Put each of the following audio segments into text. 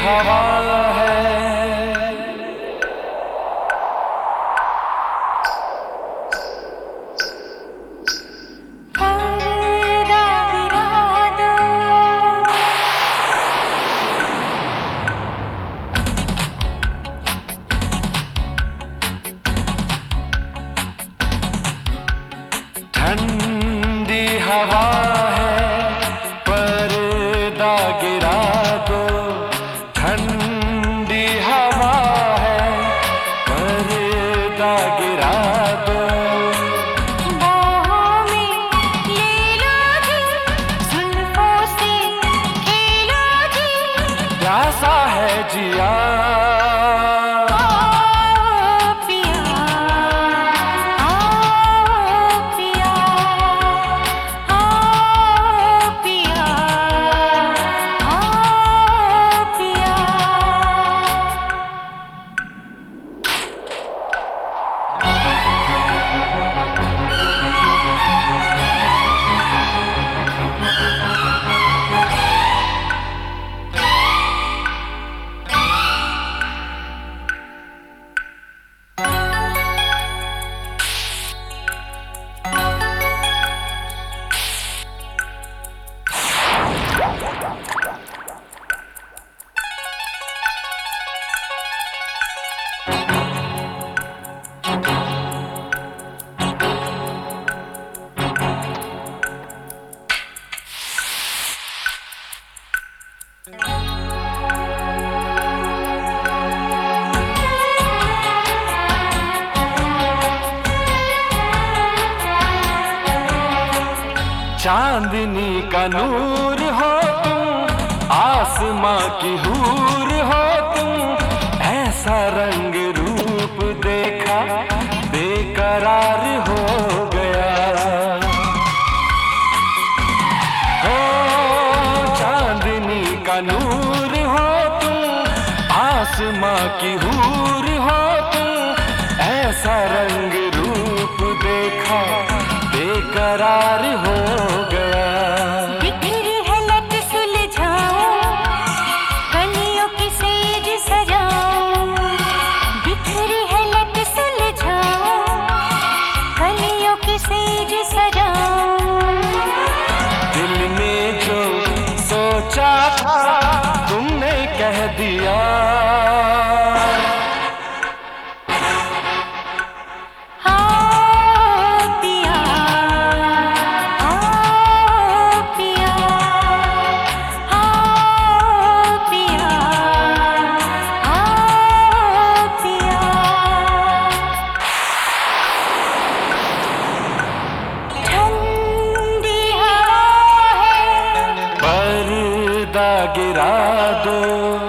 हवा है। ठंडी हवा है, पर्दा गिरा दो। ठंडी हवा है, पर्दा गिरा दो। बाहों में ले लो जी, जुल्फों से खेलो जी। प्यासा है जिया, चांदनी का नूर हो तुम, आसमां की हूर हो तुम। ऐसा रंग रूप देखा, बेकरार हो गया। हो चांदनी का नूर हो तुम, आसमां की हूर हो तुम। ऐसा रंग रूप देखा, बेकरार हो गया। बिखरी है लट सुलझाऊं, कलियों की सेज सजाऊं। बिखरी है लट सुलझाऊं, कलियों की सेज सजाऊं। दिल में जो सोचा था तुमने कह दिया। पर्दा गिरा दो।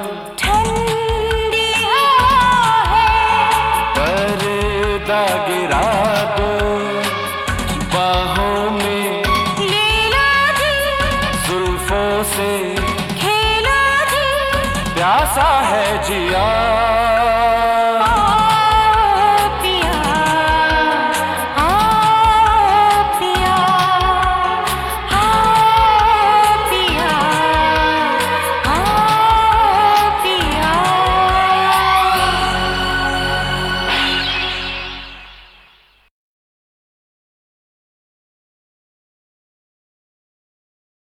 ठंडी हवा है, पर्दा गिरा दो। बाहों में ले लो जी, जुल्फों से खेलो जी। प्यासा है जिया।